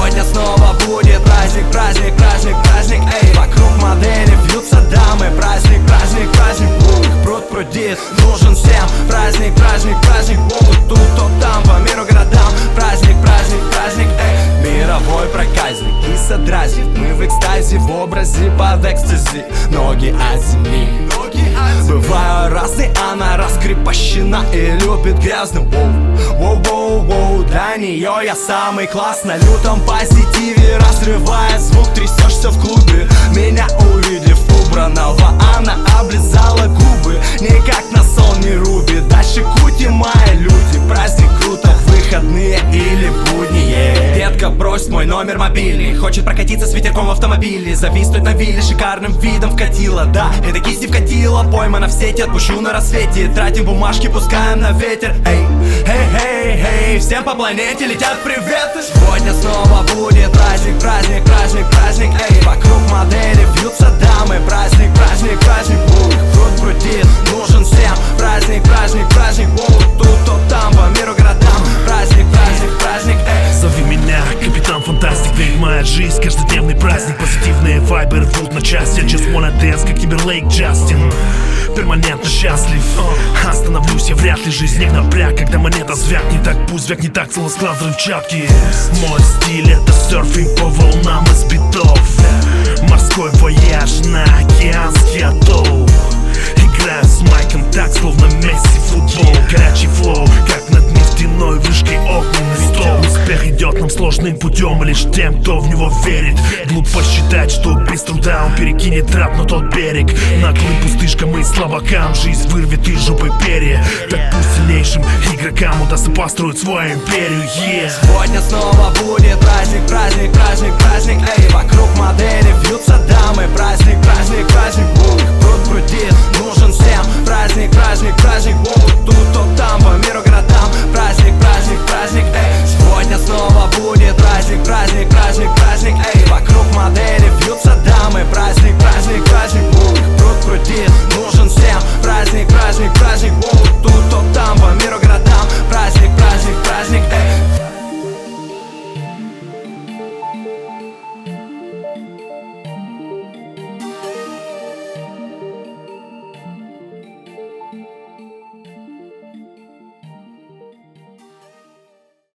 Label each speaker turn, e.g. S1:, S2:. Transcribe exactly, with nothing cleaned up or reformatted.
S1: Сегодня снова будет праздник, праздник, праздник, праздник, эй. Вокруг модели вьются дамы. Праздник, праздник, праздник, ух, пруд прудит. Нужен всем праздник, праздник, праздник. Ух, тут, то там, по миру городам. Праздник, праздник, праздник, эй. Мировой проказник и содразнит. Мы в экстазе, в образе под экстази. Ноги от земли, ноги от земли. Бываю разный, она раскрепощена и любит грязным. Воу, воу, воу, для нее я самый класс. На лютом позитиве разрывает звук, трясешься в клубе. Меня увидев убранного, она облизала губы. Никак на сон не рубит. Дальше кути, мои люди. Праздник круто, выходные или будние. Детка, брось мой номер мобильный. Хочет прокатиться с ветерком в автомобиле. Зависнуть на вилле, шикарным видом вкатила. Да, это кисти вкатила, поймана в сети. Отпущу на рассвете, тратим бумажки, пускаем на ветер. Эй, эй, эй, эй, всем по планете летят приветы. Сегодня снова будет праздник, праздник, праздник, праздник, эй. Вокруг модели вьются дамы. Праздник, праздник, праздник, ух, пруд прудит. Нужен всем праздник, праздник, праздник, ух, тут, то там, по миру городам. Праздник, праздник, праздник, эй.
S2: Зови меня Капитан Фантастик, ведь моя жизнь каждодневный праздник. Позитивные вайбы рвут на части. Just wanna dance, как Тимберлейк Джастин. Перманентно счастлив. Остановлюсь я вряд ли, жизнь не напряг. Когда монета звякнет, так пусть звякнет так, целый склад взрывчатки. Мой стиль это серфинг по волнам из битов. Морской вояж на океанский атолл. Играю с майком так, словно Месси футбол. Горячий флоу, как над нефтяной вышкой огненный стол. Успех идет нам сложным путем, лишь тем, кто в него верит. Глупо считать, что без труда он перекинет раб на тот берег. Наглым пустышкам и слабакам жизнь вырвет из жопы перья. Так пусть сильнейшим игрокам удастся построить свою империю, yeah.
S1: Сегодня снова будет праздник, праздник, праздник, праздник, эй. Вокруг модели вьются дамы. Праздник, праздник, праздник, ух, пруд прудит. Нужен всем праздник, праздник, праздник, ух, тут, то там, по миру городам. Праздник, праздник, праздник, эй. Сегодня снова будет праздник, праздник, праздник, праздник, эй. Вокруг модели вьются дамы. Праздник, праздник, праздник, ух, пруд прудит. Нужен всем праздник, праздник, праздник, ух, тут, то там, по миру городам. Праздник, праздник, праздник,